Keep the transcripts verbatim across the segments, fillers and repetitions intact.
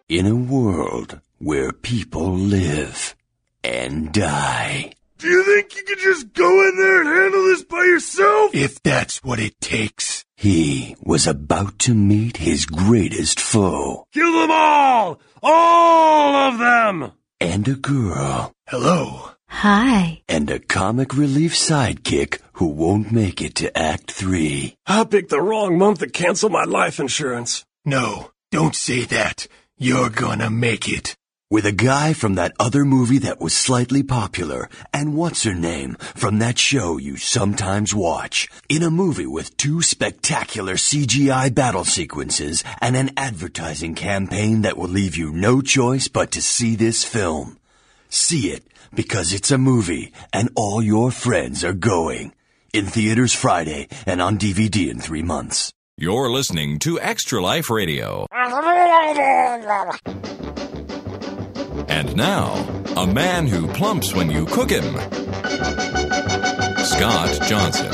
In a world where people live and die. Do you think you could just go in there and handle this by yourself? If that's what it takes. He was about to meet his greatest foe. Kill them all! All of them! And a girl. Hello. Hi. And a comic relief sidekick who won't make it to Act Three. I picked the wrong month to cancel my life insurance. No, don't say that. You're gonna make it. With a guy from that other movie that was slightly popular, and what's-her-name from that show you sometimes watch. In a movie with two spectacular C G I battle sequences and an advertising campaign that will leave you no choice but to see this film. See it, because it's a movie, and all your friends are going. In theaters Friday, and on D V D in three months. You're listening to Extra Life Radio. And now, a man who plumps when you cook him, Scott Johnson.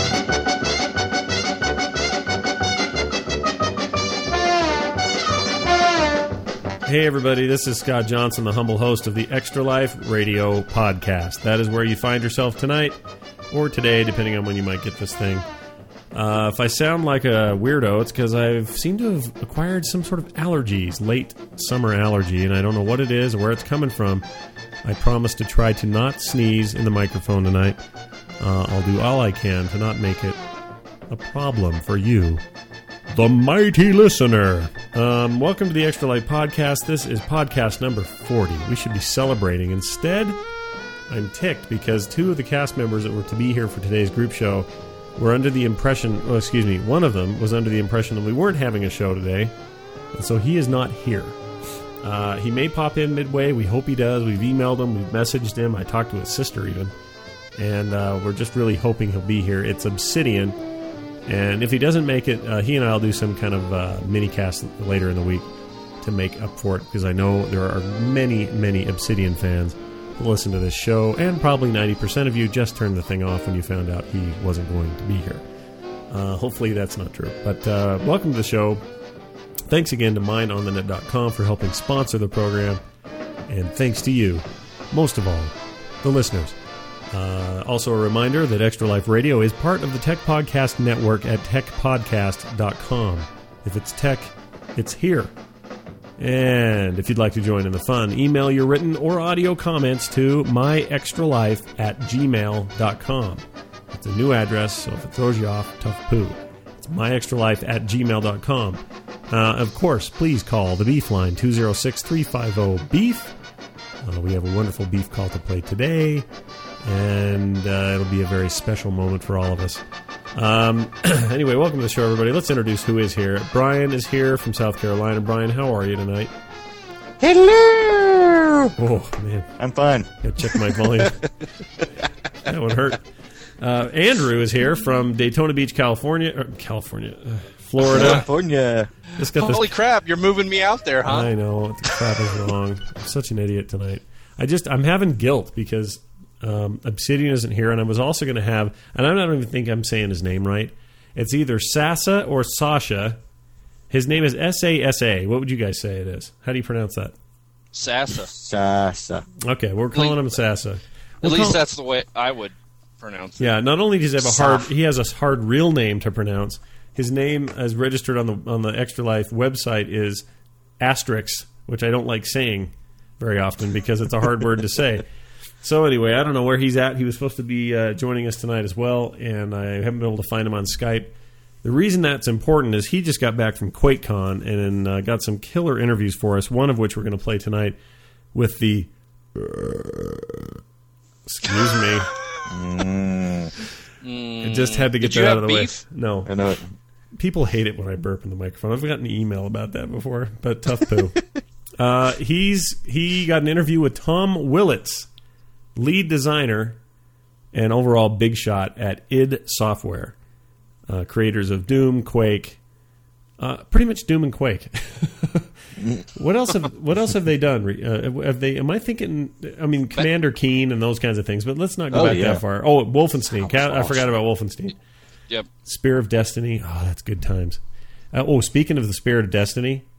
Hey everybody, this is Scott Johnson, the humble host of the Extra Life Radio podcast. That is where you find yourself tonight, or today, depending on when you might get this thing. Uh, if I sound like a weirdo, it's because I seem to have acquired some sort of allergies, late summer allergy, and I don't know what it is or where it's coming from. I promise to try to not sneeze in the microphone tonight. Uh, I'll do all I can to not make it a problem for you, the mighty listener. Um, welcome to the Extra Life Podcast. This is podcast number forty. We should be celebrating. Instead, I'm ticked because two of the cast members that were to be here for today's group show were under the impression, oh, excuse me, one of them was under the impression that we weren't having a show today, and so he is not here. Uh, he may pop in midway. We hope he does. We've emailed him. We've messaged him. I talked to his sister even, and uh, we're just really hoping he'll be here. It's Obsidian, and if he doesn't make it, uh, he and I will do some kind of uh, mini-cast later in the week to make up for it, because I know there are many, many Obsidian fans listen to this show, and probably ninety percent of you just turned the thing off when you found out he wasn't going to be here. Uh, hopefully that's not true. But uh, welcome to the show. Thanks again to mind on the net dot com for helping sponsor the program. And thanks to you, most of all, the listeners. Uh, also a reminder that Extra Life Radio is part of the Tech Podcast Network at tech podcast dot com. If it's tech, it's here. And if you'd like to join in the fun, email your written or audio comments to myextralife at gmail dot com. It's a new address, so if it throws you off, tough poo. It's myextralife at gmail dot com. Uh, of course, please call the Beef line, two oh six, three five oh, beef. Uh, we have a wonderful beef call to play today, and uh, it'll be a very special moment for all of us. Um, anyway, welcome to the show, everybody. Let's introduce who is here. Brian is here from South Carolina. Brian, how are you tonight? Hello! Oh, man. I'm fine. Gotta check my volume. That would hurt. Uh, Andrew is here from Daytona Beach, California. Or California. Uh, Florida. California. Just got Holy this... crap, you're moving me out there, huh? I know. What the crap is wrong? I'm such an idiot tonight. I just, I'm having guilt because... Um, Obsidian isn't here, and I was also going to have, and I don't even think I'm saying his name right. It's either Sasa or Sasha. His name is S A S A. What would you guys say it is? How do you pronounce that? Sasa. Sasa. Okay, we're calling him Sasa. We'll At least call... that's the way I would pronounce it. Yeah, not only does he have a hard, Saf. he has a hard real name to pronounce. His name, as registered on the on the Extra Life website, is Asterix, which I don't like saying very often because it's a hard word to say. So anyway, I don't know where he's at. He was supposed to be uh, joining us tonight as well, and I haven't been able to find him on Skype. The reason that's important is he just got back from QuakeCon and uh, got some killer interviews for us, one of which we're going to play tonight with the... Excuse me. Mm. I just had to get Did that you out of the beef? way. No. I know it. People hate it when I burp in the microphone. I've gotten an email about that before, but tough poo. uh, he's He got an interview with Tom Willits, lead designer and overall big shot at id Software, uh, creators of Doom, Quake, uh, pretty much Doom and Quake. what else have What else have they done? Uh, have they? Am I thinking? I mean, Commander Keen and those kinds of things. But let's not go Oh, back yeah. that far. Oh, Wolfenstein. That was I forgot about Wolfenstein. Yep. Spear of Destiny. Oh, that's good times. Uh, oh, speaking of the Spirit of Destiny,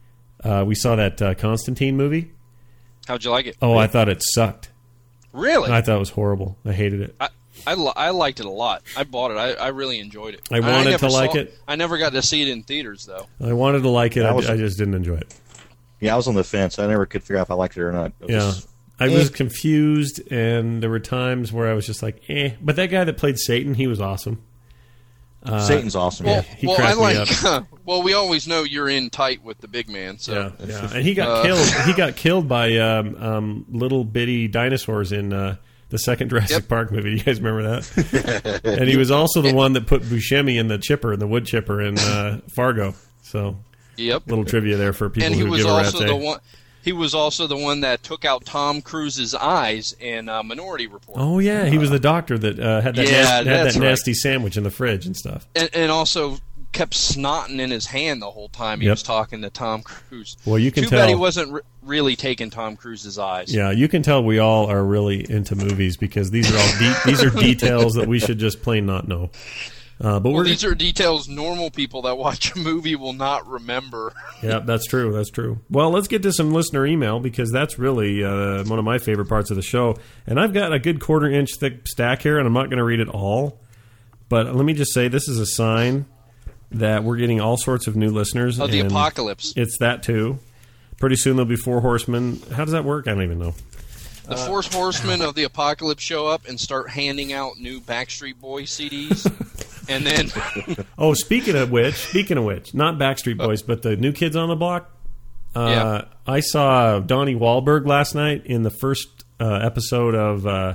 Uh, we saw that uh, Constantine movie. How'd you like it? Oh, I thought it sucked. Really? I thought it was horrible. I hated it. I I, li- I liked it a lot. I bought it. I, I really enjoyed it. I wanted never to like saw, it. I never got to see it in theaters, though. I wanted to like it. I, was- I just didn't enjoy it. Yeah, I was on the fence. I never could figure out if I liked it or not. It Yeah. was- I Eh. was confused, and there were times where I was just like, eh. But that guy that played Satan, he was awesome. Satan's awesome. Well, yeah. he well, I cracked me like. well, we always know you're in tight with the big man. So Yeah, yeah. And he got Uh, killed. He got killed by um, um, little bitty dinosaurs in uh, the second Jurassic Yep. Park movie. You guys remember that? And he was also the one that put Buscemi in the chipper, in the wood chipper in uh, Fargo. So, yep. little trivia there for people And he who was give a rat's also the egg. one. He was also the one that took out Tom Cruise's eyes in uh, Minority Report. Oh yeah, he was the doctor that uh, had that, Yeah, nas- had that's that right. nasty sandwich in the fridge and stuff. And, and also kept snotting in his hand the whole time he Yep. was talking to Tom Cruise. Well, you can Too tell. bad he wasn't re- really taking Tom Cruise's eyes. Yeah, you can tell we all are really into movies because these are all de- these are details that we should just plain not know. Uh, but Well, we're these are details normal people that watch a movie will not remember. Yeah, that's true. That's true. Well, let's get to some listener email because that's really uh, one of my favorite parts of the show. And I've got a good quarter inch thick stack here, and I'm not going to read it all. But let me just say this is a sign that we're getting all sorts of new listeners. Of the and apocalypse. It's that, too. Pretty soon there'll be four horsemen. How does that work? I don't even know. The Four Horsemen of the Apocalypse show up and start handing out new Backstreet Boys C Ds. And then, Oh, speaking of which, speaking of which, not Backstreet Boys, but the New Kids on the Block. Uh, Yeah. I saw Donnie Wahlberg last night in the first uh, episode of uh,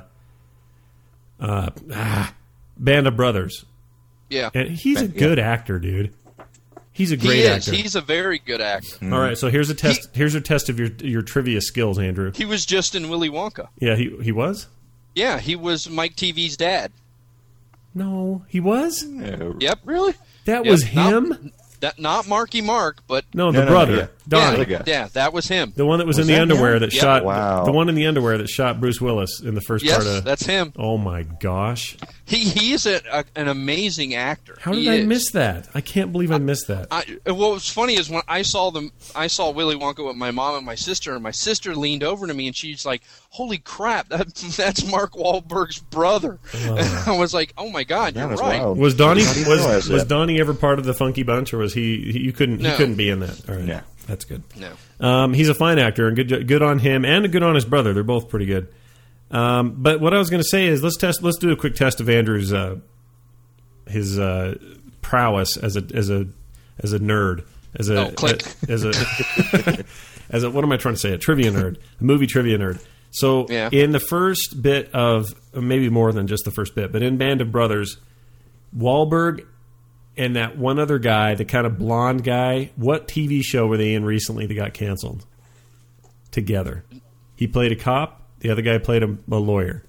uh, ah, Band of Brothers, yeah, and he's a good actor, dude. He's a he great is. actor. He's a very good actor. All right, so here's a test. here's a test of your your trivia skills, Andrew. He was just in Willy Wonka. Yeah, he he was. Yeah, he was Mike T V's dad. No, he was. Yep, really? That Yep, was not- him. That not Marky Mark, but No, the No, no, no, brother, yeah. Donnie. Yeah, the guy. yeah, that was him. The one that was, Was in the that underwear him? that Yep. shot. Wow. The one in the underwear that shot Bruce Willis in the first Yes, part of. that's him. Oh my gosh! He he is a, a, an amazing actor. How did He I is. miss that? I can't believe I missed that. I, what was funny is when I saw them, I saw Willy Wonka with my mom and my sister, and my sister leaned over to me and she's like, "Holy crap, that, that's Mark Wahlberg's brother!" And I was like, "Oh my God, That you're was right." wild. Was Donnie I didn't was realize was that. Donnie ever part of the Funky Bunch, or was he? he you couldn't he No. couldn't be in that. All right, Yeah. that's good. No, Um, he's a fine actor, and good good on him, and good on his brother. They're both pretty good. Um, but what I was going to say is let's test. Let's do a quick test of Andrew's uh, his uh, prowess as a as a as a nerd. As a Oh, click. as a as a what am I trying to say? A trivia nerd, a movie trivia nerd. So Yeah. in the first bit of maybe more than just the first bit, but in Band of Brothers, Wahlberg and that one other guy, the kind of blonde guy, what T V show were they in recently that got canceled? Together. He played a cop, the other guy played a, a lawyer.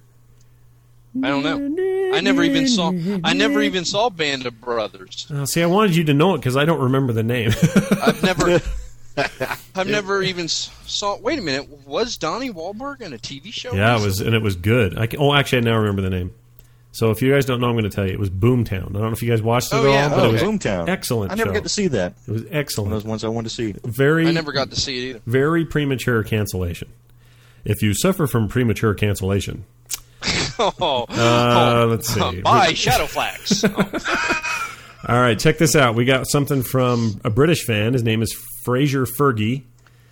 I don't know. I never even saw. I never even saw Band of Brothers. Oh, see, I wanted you to know it because I don't remember the name. I've never. I've never even s- saw. Wait a minute. Was Donnie Wahlberg in a T V show? Yeah, it was, and it was good. I can, oh, actually, I now remember the name. So if you guys don't know, I'm going to tell you. It was Boomtown. I don't know if you guys watched it Oh, at yeah, all, but Oh, it was Boomtown. excellent I never show. got to see that. It was One of excellent. those ones I wanted to see. Very, I never got to see it either. very premature cancellation. If you suffer from premature cancellation, Oh, uh, let's see. Bye, Shadow Flags. All right, check this out. We got something from a British fan. His name is Fraser Fergie.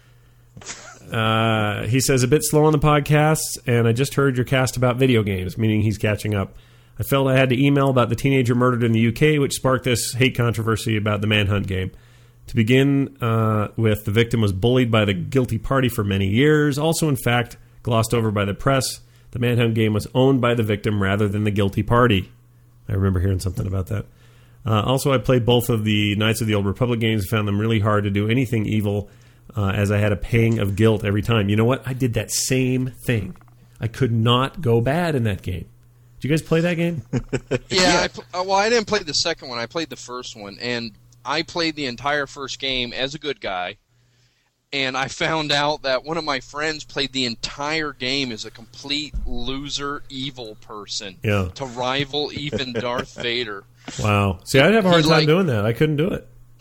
Uh, he says, a bit slow on the podcasts, and I just heard your cast about video games, meaning he's catching up. I felt I had to email about the teenager murdered in the U K, which sparked this hate controversy about the Manhunt game. To begin uh, with, the victim was bullied by the guilty party for many years. Also, in fact, glossed over by the press, the Manhunt game was owned by the victim rather than the guilty party. I remember hearing something about that. Uh, also, I played both of the Knights of the Old Republic games and found them really hard to do anything evil, uh, as I had a pang of guilt every time. You know what? I did that same thing. I could not go bad in that game. Did you guys play that game? Yeah, I, pl- uh, well, I didn't play the second one. I played the first one, and I played the entire first game as a good guy. And I found out that one of my friends played the entire game as a complete loser, evil person Yeah. to rival even Darth Vader. Wow. See, I'd have a hard He time like- doing that. I couldn't do it.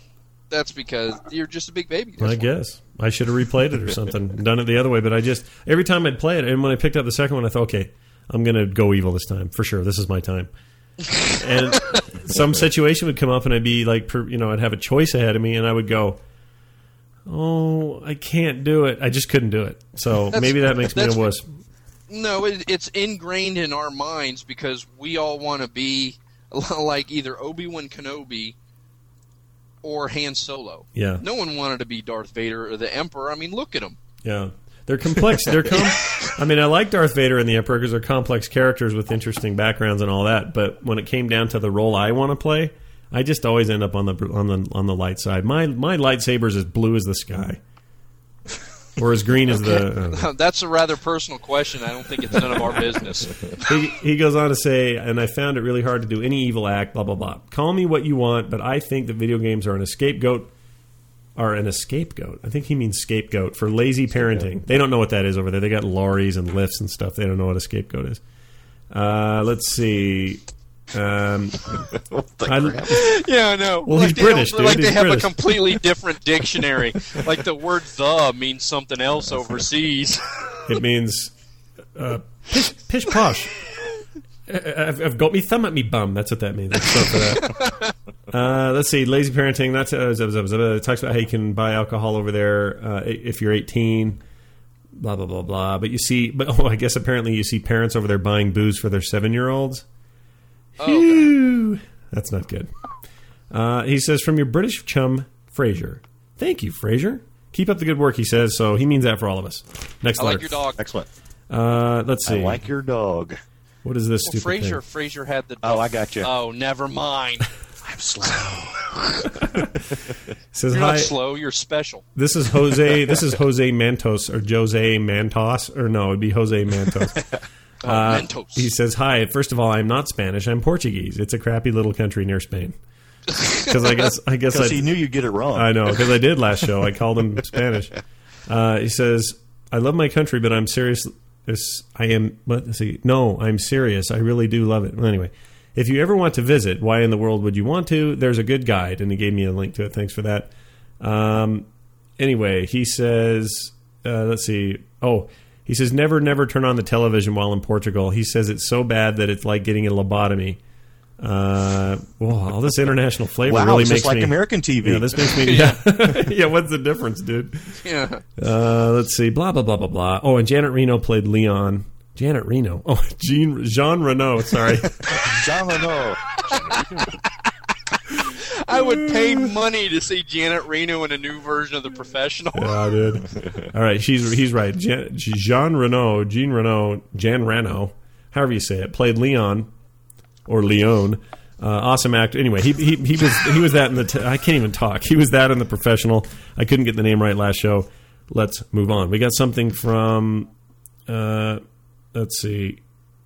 That's because you're just a big baby. That's I why. guess I should have replayed it or something, done it the other way. But I just every time I'd play it, and when I picked up the second one, I thought, okay, I'm going to go evil this time for sure. This is my time. And some situation would come up, and I'd be like, you know, I'd have a choice ahead of me, and I would go, oh, I can't do it. I just couldn't do it. So That's- maybe that makes me a that's- wuss. No, it, it's ingrained in our minds because we all want to be like either Obi-Wan Kenobi or Han Solo. Yeah. No one wanted to be Darth Vader or the Emperor. I mean, look at them. Yeah. They're complex. They're com- I mean, I like Darth Vader and the Emperor because they're complex characters with interesting backgrounds and all that. But when it came down to the role I want to play, I just always end up on the on the on the light side. My my lightsaber is as blue as the sky, or as green as the. Uh, That's a rather personal question. I don't think it's none of our business. he, he goes on to say, and I found it really hard to do any evil act. Blah blah blah. Call me what you want, but I think that video games are an scapegoat. Are an scapegoat. I think he means scapegoat for lazy parenting. They don't know what that is over there. They got lorries and lifts and stuff. They don't know what a scapegoat is. Uh, let's see. Um, I, Yeah, I know. Well, like he's they British, don't- dude. Like He's they have British. a completely different dictionary. Like the word "the" means something else overseas. it means uh, pish, pish posh. I've, I've got me thumb at me bum. That's what that means. That's short for that. Uh, let's see. Lazy parenting. That's uh, zub, zub, zub. It talks about how you can buy alcohol over there uh, if you're eighteen. Blah blah blah blah. But you see, but oh, I guess apparently you see parents over there buying booze for their seven-year-olds. Oh, That's not good. Uh, he says, from your British chum, Fraser. Thank you, Fraser. Keep up the good work, he says. So he means that for all of us. Next I letter. like your dog. Excellent. Uh, let's see. I like your dog. What is this Well, stupid Fraser, thing? Fraser had the. Oh, I got you. Oh, never mind. I'm slow. Says, You're hi. not slow. You're special. This is Jose. This is Jose Mantos or Jose Mantos or no, it'd be Jose Mantos. Oh, Uh, Mentos. he says, hi. First of all, I'm not Spanish. I'm Portuguese. It's a crappy little country near Spain. Because I guess I guess I Because he knew you'd get it wrong. I know, because I did last show. I called him Spanish. Uh, he says, I love my country, but I'm serious. This, I am, what, let's see. No, I'm serious. I really do love it. Well, anyway, if you ever want to visit, why in the world would you want to? There's a good guide, and he gave me a link to it. Thanks for that. Um, anyway, he says, uh, let's see. Oh, he says, never, never turn on the television while in Portugal. He says it's so bad that it's like getting a lobotomy. Uh, well, all this international flavor wow, really it's makes just like me American T V. Yeah, this makes me. Yeah, yeah. What's the difference, dude? Yeah. Uh, let's see. Blah blah blah blah blah. Oh, and Janet Reno played Leon. Janet Reno. Oh, Jean Jean Reno. Sorry. John Reno. I would pay money to see Janet Reno in a new version of The Professional. Yeah, dude. All right, she's he's right. Jean, Jean Reno, Jean Reno, Jan Reno, however you say it, played Leon or Leon. Uh, awesome actor. Anyway, he he he was he was that in the. T- I can't even talk. He was that in The Professional. I couldn't get the name right last show. Let's move on. We got something from. Uh, let's see.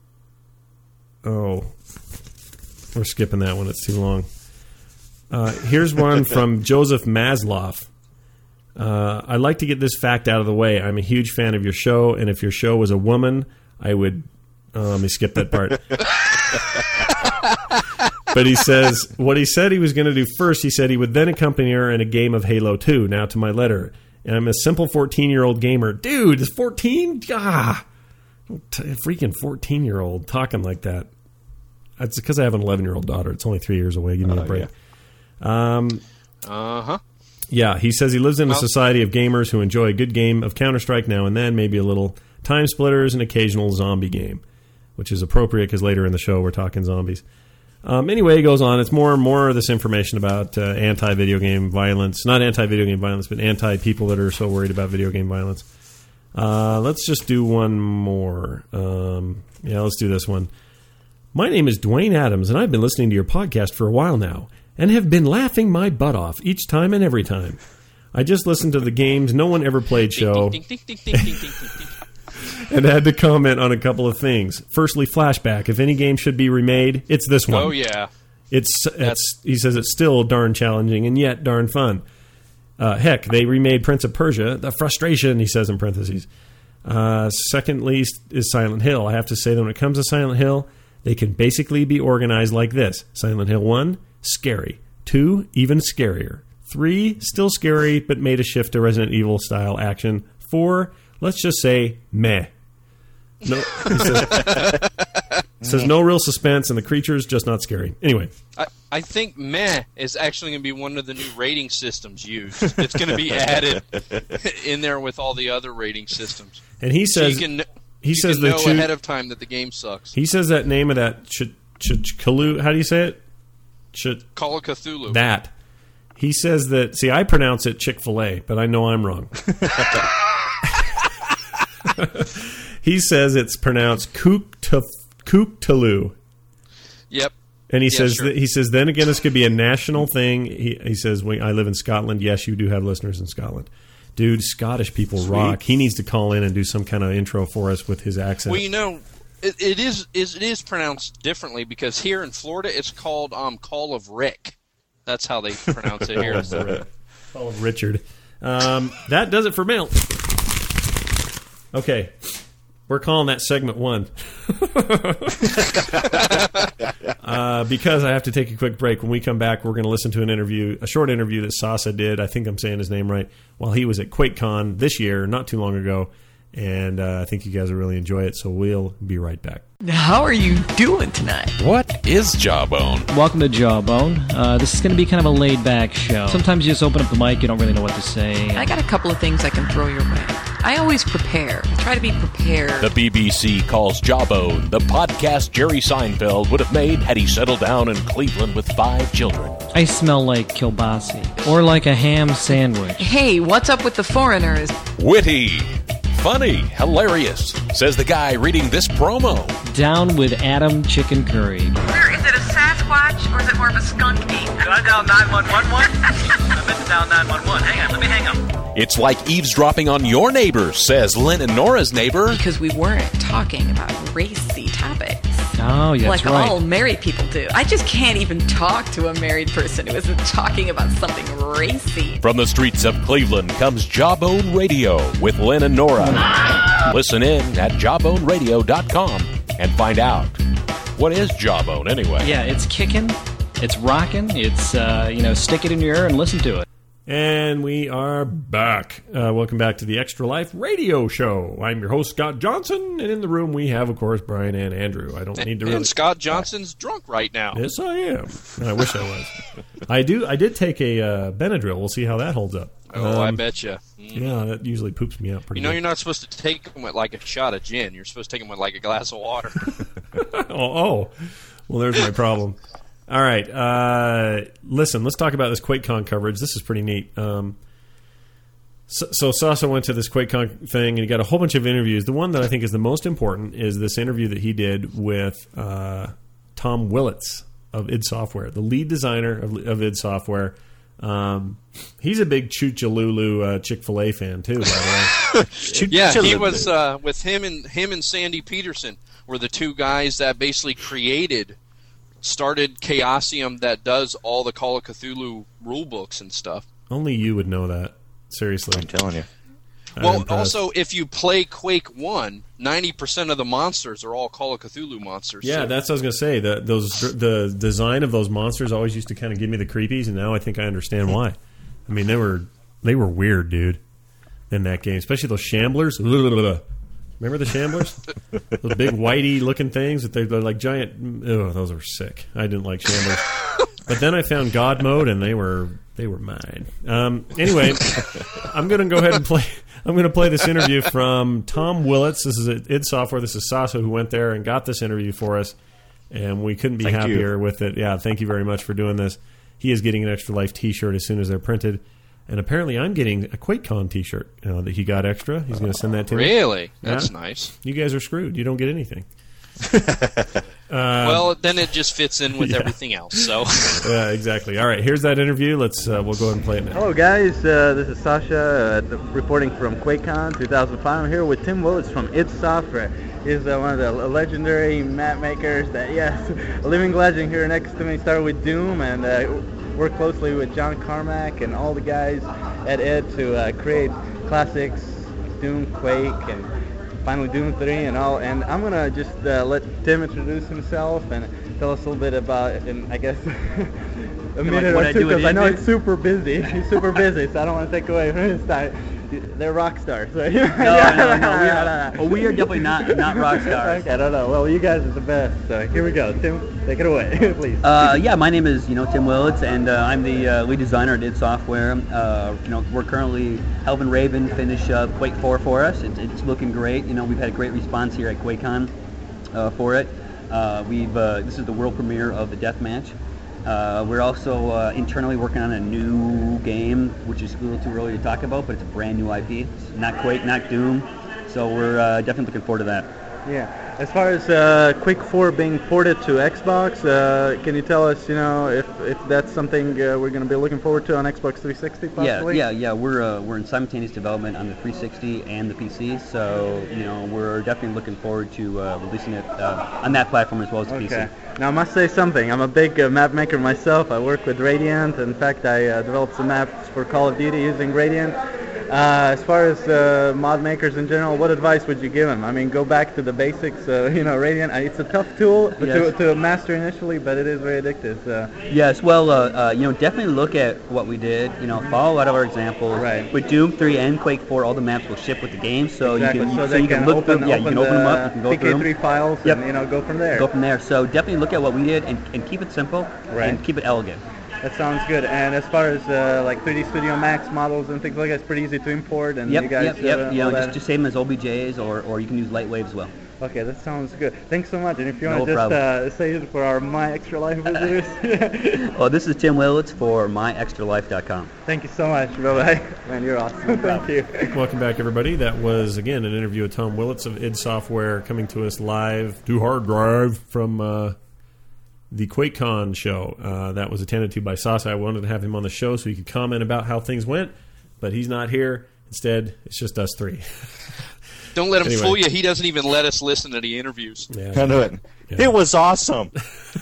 Oh, we're skipping that one. It's too long. Uh, here's one from Joseph Masloff. Uh, I'd like to get this fact out of the way. I'm a huge fan of your show, and if your show was a woman, I would. Uh, let me skip that part. But he says, what he said he was going to do first, he said he would then accompany her in a game of Halo two. Now to my letter. And I'm a simple fourteen-year-old gamer. Dude, is fourteen? Ah, a freaking fourteen-year-old talking like that. That's because I have an eleven-year-old daughter. It's only three years away. Give me Oh, a break. yeah. Um, Uh-huh. yeah, he says he lives in a Well- society of gamers who enjoy a good game of Counter-Strike now and then, maybe a little Time Splitters, and occasional zombie game, which is appropriate because later in the show we're talking zombies. Um, anyway, he goes on. It's more and more of this information about uh, anti-video game violence. Not anti-video game violence, but anti-people that are so worried about video game violence. Uh, let's just do one more. Um, yeah, let's do this one. My name is Dwayne Adams, and I've been listening to your podcast for a while now, and have been laughing my butt off each time and every time. I just listened to the games no one ever played show, Ding, ding, ding, ding, ding, ding, ding, ding. and had to comment on a couple of things. Firstly, Flashback. If any game should be remade, it's this one. Oh, yeah. It's, it's he says it's still darn challenging and yet darn fun. Uh, heck, they remade Prince of Persia. The frustration, he says in parentheses. Uh, secondly is Silent Hill. I have to say that when it comes to Silent Hill, they can basically be organized like this. Silent Hill one, scary. two, even scarier. Three, still scary, but made a shift to Resident Evil style action. Four, let's just say meh. No, he says, says no real suspense, and the creatures just not scary. Anyway, I, I think meh is actually going to be one of the new rating systems used. It's going to be added in there with all the other rating systems. And he says so you can, he you says can the know two, ahead of time that the game sucks. He says that name of that ch ch Cthulhu. How do you say it? Ch Call of Cthulhu. That. He says that. See, I pronounce it Chick-fil-A, but I know I'm wrong. He says it's pronounced Cthulhu. Yep. And he yeah, says sure. that, he says then again this could be a national thing. He, he says when I live in Scotland. Yes, you do have listeners in Scotland. Dude, Scottish people Sweet. rock. He needs to call in and do some kind of intro for us with his accent. Well, you know, it, it is, is it is pronounced differently because here in Florida it's called um, Call of Rick. That's how they pronounce it here. Call of Richard. Um, that does it for mail. Okay. We're calling that segment one. uh, because I have to take a quick break. When we come back, we're going to listen to an interview, a short interview that Sasa did. I think I'm saying his name right. While he was at QuakeCon this year, not too long ago. And uh, I think you guys will really enjoy it. So we'll be right back. How are you doing tonight? What is Jawbone? Welcome to Jawbone. Uh, this is going to be kind of a laid-back show. Sometimes you just open up the mic, you don't really know what to say. I got a couple of things I can throw your way. I always prepare. I try to be prepared. The B B C calls Jawbone the podcast Jerry Seinfeld would have made had he settled down in Cleveland with five children. I smell like kielbasi. Or like a ham sandwich. Hey, what's up with the foreigners? Witty. Funny. Hilarious. Says the guy reading this promo. Down with Adam Chicken Curry. Where, is it a Sasquatch or is it more of a skunk meat? Did I dial nine one one one? I meant to dial nine one one. Hang on, let me hang up. It's like eavesdropping on your neighbors, says Lynn and Nora's neighbor. Because we weren't talking about racy topics. Oh, yeah, like that's right. all married people do. I just can't even talk to a married person who isn't talking about something racy. From the streets of Cleveland comes Jawbone Radio with Lynn and Nora. Listen in at jawbone radio dot com and find out. What is Jawbone anyway? Yeah, it's kicking, it's rocking, it's, uh, you know, stick it in your ear and listen to it. And we are back. Uh, welcome back to the Extra Life Radio Show. I'm your host, Scott Johnson, and in the room we have, of course, Brian and Andrew. I don't and, need to really... And Scott Johnson's drunk right now. Yes, I am. I wish I was. I do. I did take a uh, Benadryl. We'll see how that holds up. Oh, um, I bet you. Mm. Yeah, that usually poops me out pretty You know good. you're not supposed to take them with like a shot of gin. You're supposed to take them with like a glass of water. oh, oh, well, there's my problem. All right, uh, listen, let's talk about this QuakeCon coverage. This is pretty neat. Um, so, so Sasa went to this QuakeCon thing, and he got a whole bunch of interviews. The one that I think is the most important is this interview that he did with uh, Tom Willits of id Software, the lead designer of, of id Software. Um, he's a big Choo-Cha-Lulu uh, Chick-fil-A fan, too, by the way. Yeah, he was uh, with him and him and Sandy Peterson were the two guys that basically created... started Chaosium that does all the Call of Cthulhu rule books and stuff. Only you would know that. Seriously. I'm telling you. I'm well, impressed. also, if you play Quake one, ninety percent of the monsters are all Call of Cthulhu monsters. Yeah, so. that's what I was going to say. The, those, the design of those monsters always used to kind of give me the creepies, and now I think I understand why. I mean, they were they were weird, dude, in that game. Especially those shamblers. Remember the shamblers? Those big whitey-looking things that they're, they're like giant. Oh, those were sick. I didn't like shamblers. But then I found God mode, and they were they were mine. Um, anyway, I'm going to go ahead and play. I'm going to play this interview from Tom Willits. This is at id Software. This is Sasa who went there and got this interview for us, and we couldn't be Thank happier you. with it. Yeah, thank you very much for doing this. He is getting an Extra Life T-shirt as soon as they're printed. And apparently I'm getting a QuakeCon T-shirt you know, that he got extra. He's going to send that to me. Really? That's Yeah. nice. You guys are screwed. You don't get anything. uh, well, then it just fits in with yeah. everything else. So. Yeah, exactly. All right, here's that interview. Let's uh, we'll go ahead and play it now. Hello, guys. Uh, this is Sasha uh, reporting from QuakeCon two thousand five. I'm here with Tim Willits from id Software. He's uh, one of the legendary map makers. That yes, a living legend here next to me. Started with Doom and. Uh, work closely with John Carmack and all the guys at id to uh, create classics, Doom, Quake, and finally Doom three and all. And I'm going to just uh, let Tim introduce himself and tell us a little bit about, and I guess, a minute what or I two do at because I know Invid? it's super busy. He's super busy, so I don't want to take away from his time. They're rock stars. So. No, no, no. We are, well, we are definitely not not rock stars. Okay, I don't know. Well, you guys are the best. So here we go. Tim, take it away, please. Uh, yeah, my name is you know Tim Willits, and uh, I'm the uh, lead designer at id Software. Uh, you know, we're currently helping Raven finish uh, Quake four for us. It's, it's looking great. You know, we've had a great response here at QuakeCon uh, for it. Uh, we've uh, this is the world premiere of the Deathmatch. Uh, we're also uh, internally working on a new game, which is a little too early to talk about, but it's a brand new I P. It's not Quake, not Doom. So we're uh, definitely looking forward to that. Yeah. As far as uh, Quake four being ported to Xbox, uh, can you tell us, you know, if, if that's something uh, we're going to be looking forward to on Xbox three sixty possibly? Yeah, yeah, yeah. We're uh, we're in simultaneous development on the three sixty and the P C, so you know we're definitely looking forward to uh, releasing it uh, on that platform as well as the Okay. P C. Now I must say something. I'm a big uh, map maker myself. I work with Radiant. In fact, I uh, developed some maps for Call of Duty using Radiant. Uh, as far as uh, mod makers in general, what advice would you give them? I mean, go back to the basics. Uh, you know, Radiant. It's a tough tool Yes. to, to master initially, but it is very addictive. So. Yes, well, uh, uh, you know, definitely look at what we did. You know, follow a lot of our examples. Right. With Doom three and Quake four, all the maps will ship with the game, so Exactly. you can So so they you can can look open- through, yeah, you open can open them the up, you can go P K through three them. files Yep. and, you know, go from there. Go from there. So definitely look at what we did and, and keep it simple Right. and keep it elegant. That sounds good. And as far as uh, like three D Studio Max models and things like that, it's pretty easy to import. And Yep, you guys, yep, yep. Uh, You know, all just, that. just save them as O B Js, or, or you can use Lightwave as well. Okay, that sounds good. Thanks so much. And if you No want to just problem. uh, say it for our My Extra Life visitors. Well, this is Tim Willits for my extra life dot com. Thank you so much. Bye-bye. Man, you're awesome. Thank you. Welcome back, everybody. That was, again, an interview with Tom Willits of id Software coming to us live to hard drive from uh, the QuakeCon show. Uh, that was attended to by Sasa. I wanted to have him on the show so he could comment about how things went, but he's not here. Instead, it's just us three. Don't let him Anyway. fool you. He doesn't even let us listen to the interviews. Yeah, I know it. Yeah. It was awesome.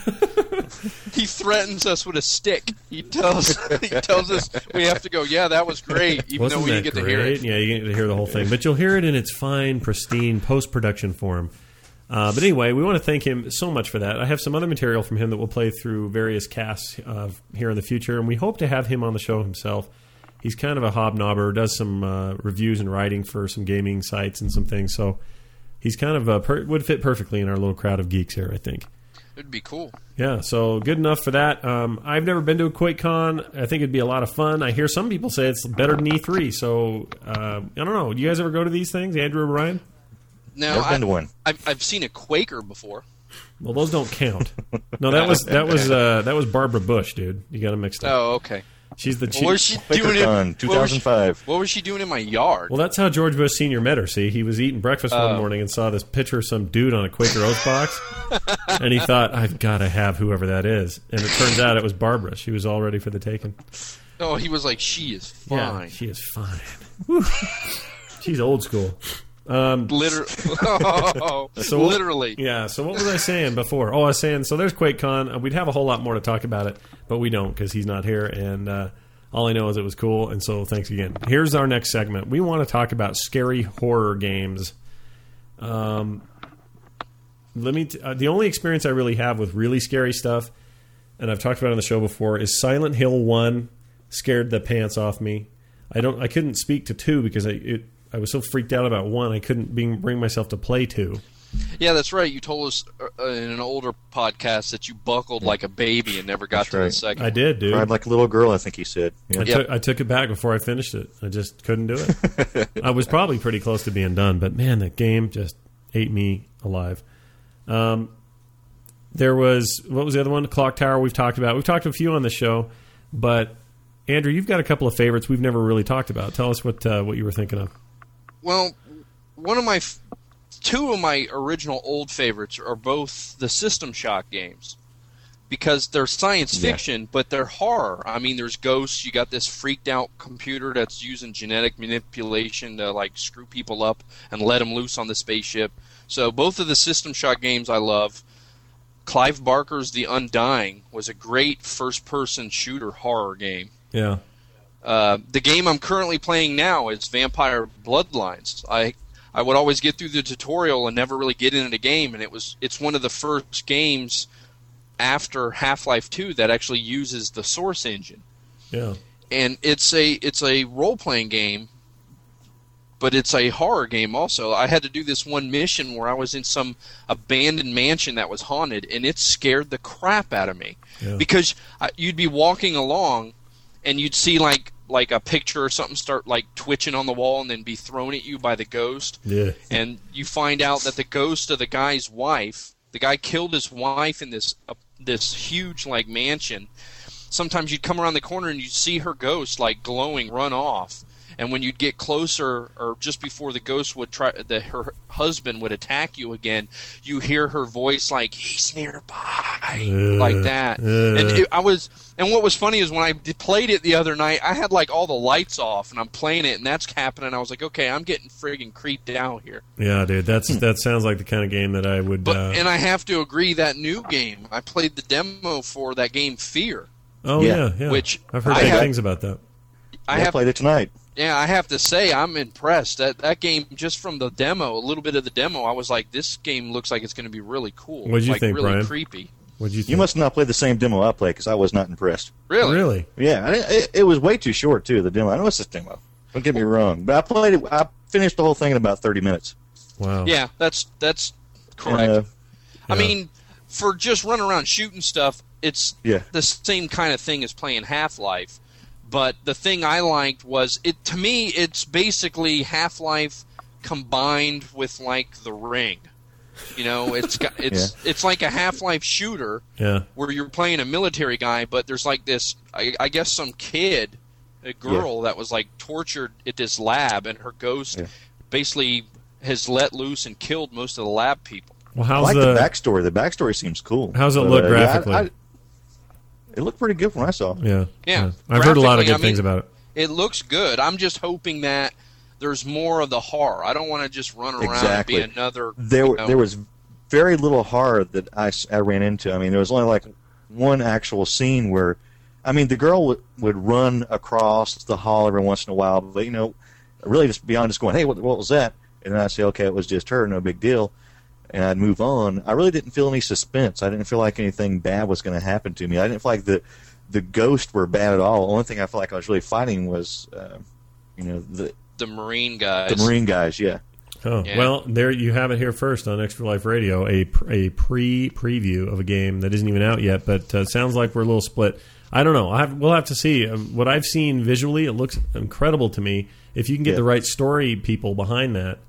He threatens us with a stick. He tells he tells us we have to go, yeah, that was great, even Wasn't though we that didn't get great? to hear it. Yeah, you get to hear the whole thing. But you'll hear it in its fine, pristine post-production form. Uh, but anyway, we want to thank him so much for that. I have some other material from him that we'll play through various casts uh, here in the future, and we hope to have him on the show himself. He's kind of a hobnobber, does some uh, reviews and writing for some gaming sites and some things, so he's kind of uh, per- would fit perfectly in our little crowd of geeks here, I think. It'd be cool. Yeah, so good enough for that. Um, I've never been to a QuakeCon. I think it'd be a lot of fun. I hear some people say it's better than E three, so uh, I don't know. Do you guys ever go to these things, Andrew or Ryan? Now, Never I, been to one. I've, I've seen a Quaker before. Well, those don't count. No, that was that was uh, that was Barbara Bush, dude. You got them mixed up. Oh, okay. She's the What chief. was she doing in QuakerCon, two thousand five. What was she doing in my yard? Well, that's how George Bush Senior met her. See, he was eating breakfast one Oh. morning and saw this picture of some dude on a Quaker Oats box, and he thought, "I've got to have whoever that is." And it turns out it was Barbara. She was all ready for the taking. Oh, he was like, she is Yeah, fine. she is fine. Whew. She's old school. Um, Literally. Oh, So what- literally. Yeah, so what was I saying before? Oh, I was saying, so there's QuakeCon. Uh, We'd have a whole lot more to talk about it, but we don't because he's not here, and uh, all I know is it was cool, and so thanks again. Here's our next segment. We want to talk about scary horror games. Um, let me. T- uh, the only experience I really have with really scary stuff, and I've talked about it on the show before, is Silent Hill one scared the pants off me. I don't. I couldn't speak to two because I it, I was so freaked out about one. I couldn't bring, bring myself to play two. Yeah, that's right. You told us uh, in an older podcast that you buckled like a baby and never got That's to right. the second. I did, dude. Cried like a little girl, I think he said. Yeah. I, took, I took it back before I finished it. I just couldn't do it. I was probably pretty close to being done, but man, that game just ate me alive. Um, there was, what was the other one? Clock Tower we've talked about. We've talked to a few on the show, but Andrew, you've got a couple of favorites we've never really talked about. Tell us what uh, what you were thinking of. Well, one of my, f- two of my original old favorites are both the System Shock games. Because they're science Yeah. fiction, but they're horror. I mean, there's ghosts. You got this freaked out computer that's using genetic manipulation to like screw people up and let them loose on the spaceship. So both of the System Shock games I love. Clive Barker's The Undying was a great first-person shooter horror game. Yeah. Uh, the game I'm currently playing now is Vampire Bloodlines. I I would always get through the tutorial and never really get into the game, and it was it's one of the first games after Half-Life two that actually uses the Source engine. Yeah. And it's a it's a role-playing game, but it's a horror game also. I had to do this one mission where I was in some abandoned mansion that was haunted, and it scared the crap out of me. Yeah. Because uh, you'd be walking along, and you'd see like like a picture or something start like twitching on the wall and then be thrown at you by the ghost. Yeah. And you find out that the ghost of the guy's wife, the guy killed his wife in this uh, this huge like mansion. Sometimes you'd come around the corner and you'd see her ghost like glowing run off. And when you'd get closer, or just before the ghost would try, the, her husband would attack you again, you hear her voice like, "He's nearby," uh, like that. Uh. And it, I was, and what was funny is when I played it the other night, I had like all the lights off, and I'm playing it, and that's happening. I was like, okay, I'm getting friggin' creeped out here. Yeah, dude, that's that sounds like the kind of game that I would. But uh, and I have to agree, that new game, I played the demo for that game, Fear. Oh yeah, yeah. yeah. Which I've heard I good have, things about that. I yeah, have played it tonight. Yeah, I have to say I'm impressed. That that game, just from the demo, a little bit of the demo, I was like, this game looks like it's going to be really cool. What'd you like, think, really Brian? creepy. What'd you think? You must not play the same demo I played because I was not impressed. Really? Really? Yeah, I, it, it was way too short too. The demo. I know it's a demo. Don't get me wrong, but I played it. I finished the whole thing in about thirty minutes. Wow. Yeah, that's that's correct. And, uh, I yeah. mean, for just running around shooting stuff, it's Yeah. the same kind of thing as playing Half-Life. But the thing I liked was, it to me, it's basically Half-Life combined with like The Ring. You know, it's got, it's Yeah. it's like a Half-Life shooter Yeah. where you're playing a military guy, but there's like this, I, I guess, some kid, a girl that was like tortured at this lab, and her ghost Yeah. basically has let loose and killed most of the lab people. Well, I how's like the, the backstory. The backstory seems cool. How's it But, look uh, yeah, I- graphically? I- it looked pretty good when I saw it. Yeah. Yeah. I've heard a lot of Graphically, good I mean, things about it. It looks good. I'm just hoping that there's more of the horror. I don't want to just run around Exactly. and be another. There, you know, there was very little horror that I, s- I ran into. I mean, there was only like one actual scene where, I mean, the girl would, would run across the hall every once in a while, but, you know, really just beyond just going, hey, what, what was that? And then I'd say, okay, it was just her, no big deal. And I'd move on. I really didn't feel any suspense. I didn't feel like anything bad was going to happen to me. I didn't feel like the the ghosts were bad at all. The only thing I felt like I was really fighting was, uh, you know, the the Marine guys. the Marine guys, yeah. Oh, Yeah. well, there you have it here first on Extra Life Radio, a pr- a pre-preview of a game that isn't even out yet, but uh, sounds like we're a little split. I don't know. I have, we'll have to see. Um, what I've seen visually, it looks incredible to me. If you can get Yeah. the right story people behind that,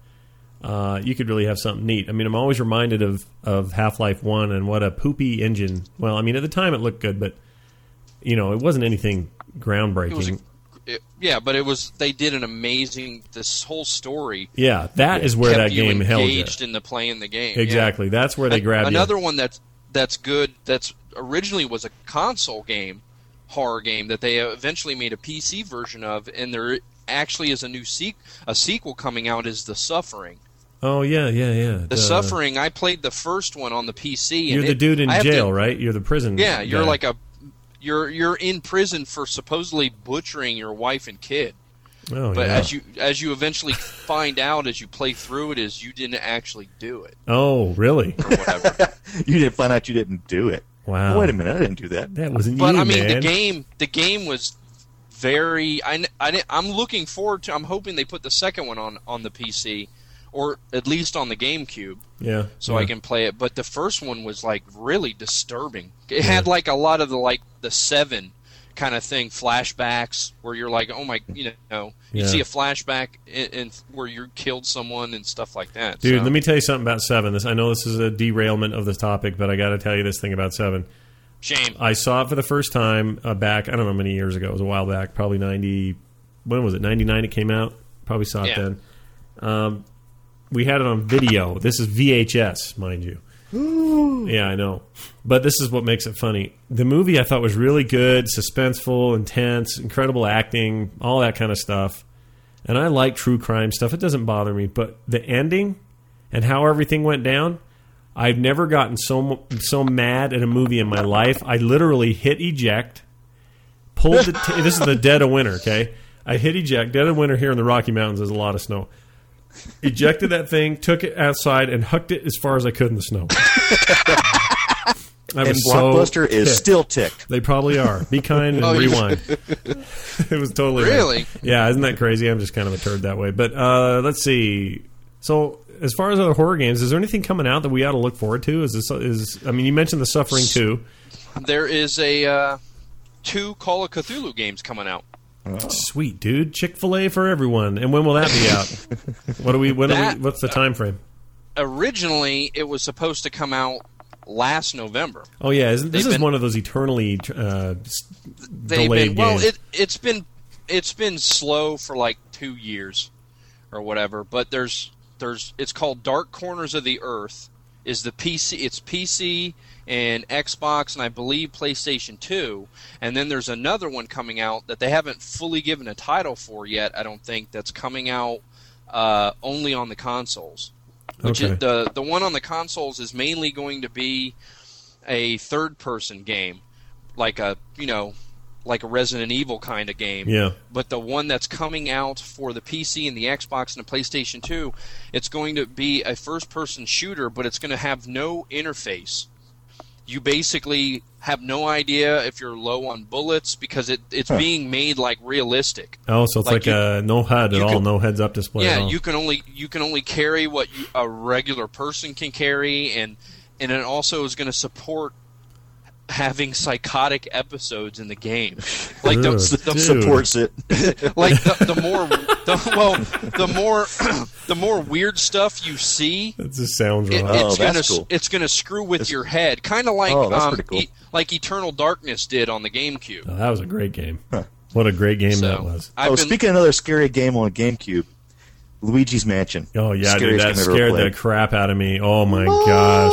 uh, you could really have something neat. I mean, I'm always reminded of, of Half-Life one and what a poopy engine. Well, I mean, at the time it looked good, but, you know, it wasn't anything groundbreaking. It was a, it, yeah, but it was. They did an amazing. This whole story. yeah, that is where kept that you game held you. engaged into playing the game. yeah. Exactly. That's where they An- grab you. Another one that's that's good. That's originally was a console game, horror game that they eventually made a P C version of, and there actually is a new sequ- a sequel coming out. Is The Suffering. Oh, yeah, yeah, yeah. The Suffering. I played the first one on the P C. You're and the it- dude in I have jail, to- right? You're the prison Yeah, you're guy. like a you're you're in prison for supposedly butchering your wife and kid. Oh, But yeah. as you as you eventually find out as you play through it, is you didn't actually do it Oh, really? or whatever. You didn't find out you didn't do it. Wow. Oh, wait a minute, I didn't do that. That wasn't But you, I mean, man. the game the game was very. I, I I'm looking forward to. I'm hoping they put the second one on on the P C, or at least on the GameCube. Yeah. So yeah. I can play it. But the first one was like really disturbing. It had like a lot of the like the Seven kind of thing, flashbacks where you're like, oh my, you know, you Yeah. see a flashback in, in where you killed someone and stuff like that. Dude, so. let me tell you something about Seven. This I know this is a derailment of this topic, but I got to tell you this thing about Seven. Shame. I saw it for the first time uh, back. I don't know how many years ago. It was a while back, probably ninety. When was it? ninety-nine. It came out. Probably saw it Yeah. then. Um, we had it on video. This is V H S, mind you. Yeah, I know. But this is what makes it funny. The movie I thought was really good, suspenseful, intense, incredible acting, all that kind of stuff. And I like true crime stuff. It doesn't bother me. But the ending and how everything went down, I've never gotten so so mad at a movie in my life. I literally hit eject, pulled the... T- this is the dead of winter, okay? I hit eject. Dead of winter here in the Rocky Mountains, there's a lot of snow. Ejected that thing, took it outside, and hucked it as far as I could in the snow. I and was so Blockbuster is ticked. still ticked. They probably are. Be kind and Oh, you- rewind. It was totally Really? right. Yeah, isn't that crazy? I'm just kind of a turd that way. But uh, let's see. So, as far as other horror games, is there anything coming out that we ought to look forward to? Is this is? I mean, you mentioned The Suffering two. There is a uh, two Call of Cthulhu games coming out. Sweet, dude. Chick-fil-A for everyone. And when will that be out? What do we? When That- are we? What's the time frame? Originally, it was supposed to come out last November. Oh yeah, isn't, this They've is been- one of those eternally uh, s- They've delayed been well. games. It it's been it's been slow for like two years or whatever. But there's there's it's called Dark Corners of the Earth. Is the P C? It's P C and Xbox and I believe PlayStation two. And then there's another one coming out that they haven't fully given a title for yet. I don't think that's coming out uh, only on the consoles. Which Okay. is, the the one on the consoles is mainly going to be a third person game, like a you know, like a Resident Evil kind of game. Yeah. But the one that's coming out for the P C and the Xbox and the PlayStation two, it's going to be a first person shooter, but it's going to have no interface. You basically have no idea if you're low on bullets because it, it's Huh. being made like realistic. Oh, so it's like, you- a no H U D at you all, can- no heads up display. at Yeah, all. you can only you can only carry what you, a regular person can carry, and and it also is going to support having psychotic episodes in the game. Like the, Ugh, the, dude. Supports it. Like the, the more the, well the more the more weird stuff you see, That just sounds it, wrong. it's gonna it's gonna screw with your head, kind of like Oh, that's um, pretty cool. e- like Eternal Darkness did on the GameCube. Oh, that was a great game. What a great game that was. oh, speaking of another scary game on GameCube, Luigi's Mansion. Oh yeah, dude, Scariest that game I've ever scared played. the crap out of me. Oh my gosh.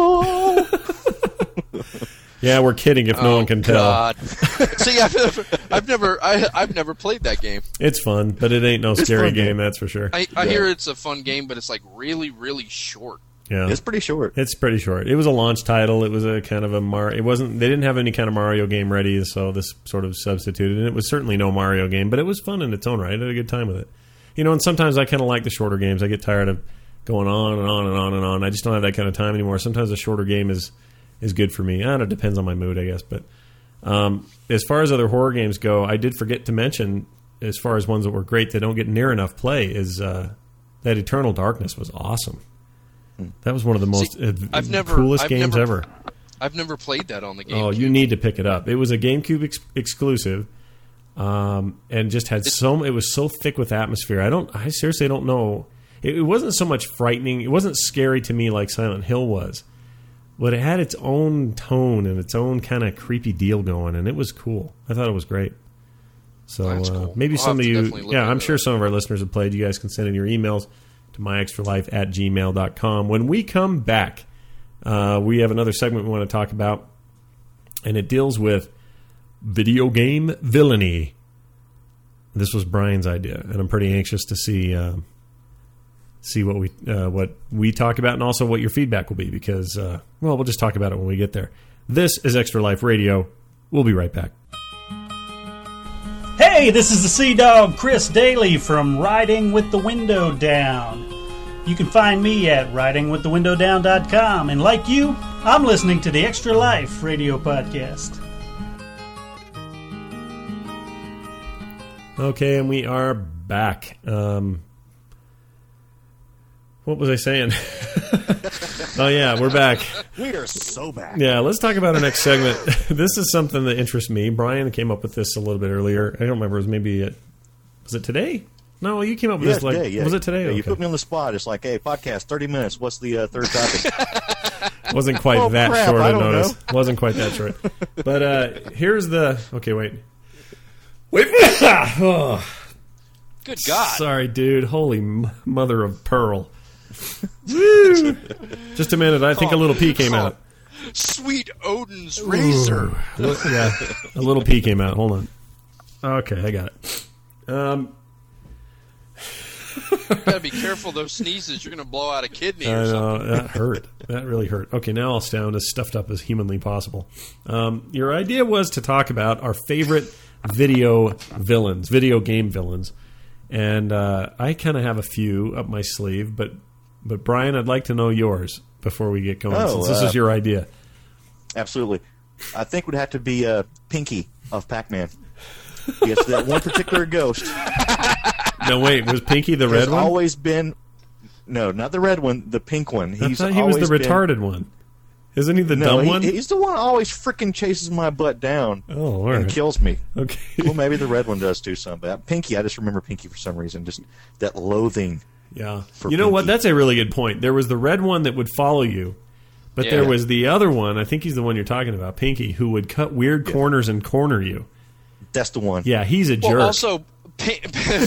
Yeah, we're kidding if no Oh, one can tell. God. See, I've never, I've never, I, I've never played that game. It's fun, but it ain't no It's scary fun game, game. that's for sure. I, I hear it's a fun game, but it's like really, really short. Yeah, It's pretty short. It's pretty short. It was a launch title. It was a kind of a Mar. It wasn't. They didn't have any kind of Mario game ready, so this sort of substituted. And it was certainly no Mario game, but it was fun in its own right. I had a good time with it. You know, and sometimes I kind of like the shorter games. I get tired of going on and on and on and on. I just don't have that kind of time anymore. Sometimes a shorter game is is good for me. I don't know, it depends on my mood, I guess. But um, as far as other horror games go, I did forget to mention, as far as ones that were great that don't get near enough play, is uh, that Eternal Darkness was awesome. That was one of the most See, uh, I've never, coolest I've games never, ever. I've never played that on the game. Oh, you need to pick it up. It was a GameCube ex- exclusive, um, and just had so. It was so thick with atmosphere. I don't. I seriously don't know. It, it wasn't so much frightening. It wasn't scary to me like Silent Hill was, but it had its own tone and its own kind of creepy deal going, and it was cool. I thought it was great. So That's uh, cool. maybe I'll some have of to you, definitely look yeah, into I'm sure some of our listeners have played. You guys can send in your emails to my extra life at gmail dot com. When we come back, uh, we have another segment we want to talk about, and it deals with video game villainy. This was Brian's idea, and I'm pretty anxious to see uh, see what we uh, what we talk about, and also what your feedback will be, because uh, well, we'll just talk about it when we get there. This is Extra Life Radio. We'll be right back. Hey, this is the Sea Dog Chris Daly from Riding with the Window Down. You can find me at riding with the window down dot com, and like you, I'm listening to the Extra Life Radio podcast. Okay, and we are back. Um, what was I saying? Oh, yeah, we're back. We are so back. Yeah, let's talk about our next segment. This is something that interests me. Brian came up with this a little bit earlier. I don't remember. It was maybe, it, was it today? No, you came up with Yeah, this like, today, yeah. was it today? Yeah, you Okay. put me on the spot. It's like, hey, podcast, thirty minutes. What's the uh, third topic? Wasn't quite Oh, that crap, short I a don't notice. know. Wasn't quite that short. But uh, here's the, okay, wait. Wait. Oh. Good God. Sorry, dude. Holy m- mother of pearl. Woo. Just a minute. I think a little pea came out. Sweet Odin's razor. Ooh. Yeah, a little pea came out. Hold on. Okay, I got it. Um, You gotta be careful those sneezes. You're gonna blow out a kidney I or know, something. that hurt. That really hurt. Okay, now I'll sound as stuffed up as humanly possible. Um, your idea was to talk about our favorite video villains, video game villains, and uh, I kind of have a few up my sleeve. But but Brian, I'd like to know yours before we get going, Oh, since this uh, is your idea. Absolutely. I think would have to be uh, Pinky of Pac-Man. Yes, that one particular ghost. No, wait, was Pinky the red has one? always been... No, not the red one, the pink one. He's I thought he was the always retarded been, one. Isn't he the no, dumb he, one? He's the one who always freaking chases my butt down oh, all and right. kills me. Okay. Well, maybe the red one does too, some. But Pinky, I just remember Pinky for some reason. Just that loathing. Yeah. For you know Pinky. what? That's a really good point. There was the red one that would follow you, but Yeah. there was the other one, I think he's the one you're talking about, Pinky, who would cut weird Yeah. corners and corner you. That's the one. Yeah, he's a Well, jerk. also, Pin-